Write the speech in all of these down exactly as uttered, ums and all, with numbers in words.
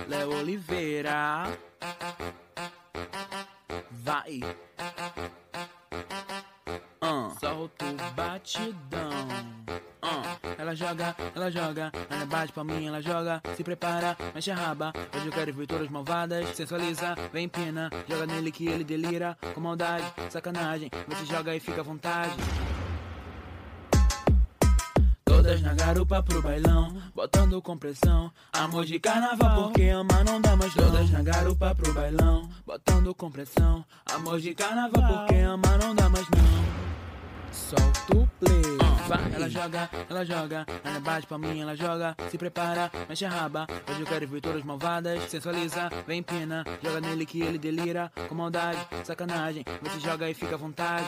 Léo Oliveira. Vai. Uh. Solta o batidão. Uh. Ela joga, ela joga, ela bate pra mim, ela joga, se prepara, mexe a raba. Hoje eu quero ver todas malvadas, sensualiza, vem empina, joga nele que ele delira, com maldade, sacanagem, você joga e fica à vontade. Todas na garupa pro bailão, botando compressão, amor de carnaval, porque ama não dá mais. Todas na garupa pro bailão, botando compressão, amor de carnaval, porque ama não dá mais não. Solta o play, vai. Ela joga, ela joga, ela bate pra mim, ela joga, se prepara, mexe a raba. Hoje eu quero ver todas malvadas, sensualiza, vem empina, joga nele que ele delira, com maldade, sacanagem, você joga e fica à vontade.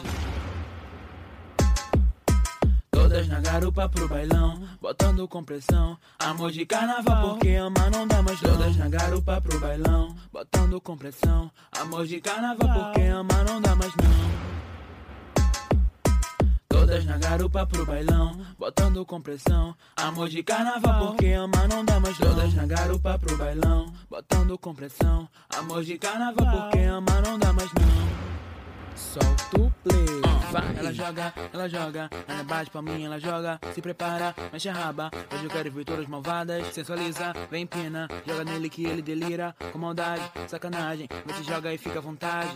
Todas na garupa pro bailão, botando compressão, amor de carnaval, porque ama não dá mais. Todas na garupa pro bailão, botando compressão, amor de carnaval, porque ama não dá mais não. Todas na garupa pro bailão, botando compressão, amor de carnaval, porque ama não dá mais. Todas na garupa pro bailão, botando compressão, amor de carnaval, porque ama não dá mais não. Solta o play, vai. Ela joga, ela joga, ela bate pra mim, ela joga, se prepara, mexe a raba. Hoje eu quero ver todas malvadas, sensualiza, vem empina, joga nele que ele delira, com maldade, sacanagem, você joga e fica à vontade.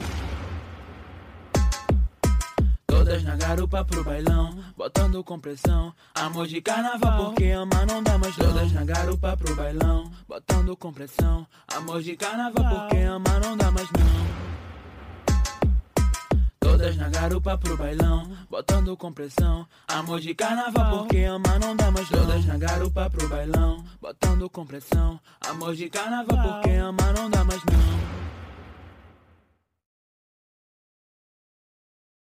Todas na garupa pro bailão, botando compressão, amor de carnaval, porque ama não dá mais. Todas na garupa pro bailão, botando compressão, amor de carnaval, porque ama não dá mais não. Todas na garupa pro bailão, botando compressão, amor de carnaval, porque ama não dá mais. Todas na garupa pro bailão, botando compressão, amor de carnaval, porque ama não dá mais não.